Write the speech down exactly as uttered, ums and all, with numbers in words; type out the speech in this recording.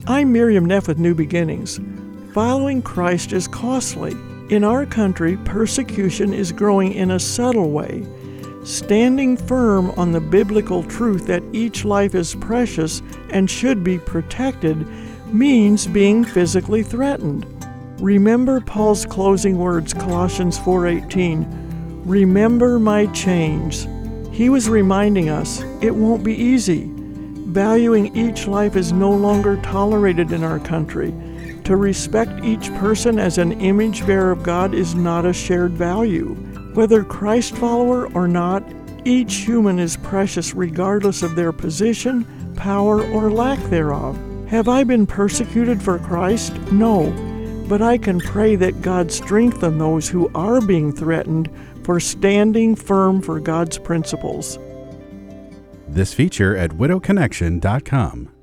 I'm Miriam Neff with New Beginnings. Following Christ is costly. In our country, persecution is growing in a subtle way. Standing firm on the biblical truth that each life is precious and should be protected means being physically threatened. Remember Paul's closing words, Colossians four eighteen, "Remember my chains." He was reminding us it won't be easy. Valuing each life is no longer tolerated in our country. To respect each person as an image bearer of God is not a shared value. Whether Christ follower or not, each human is precious regardless of their position, power, or lack thereof. Have I been persecuted for Christ? No. But I can pray that God strengthen those who are being threatened for standing firm for God's principles. This feature at widow connection dot com.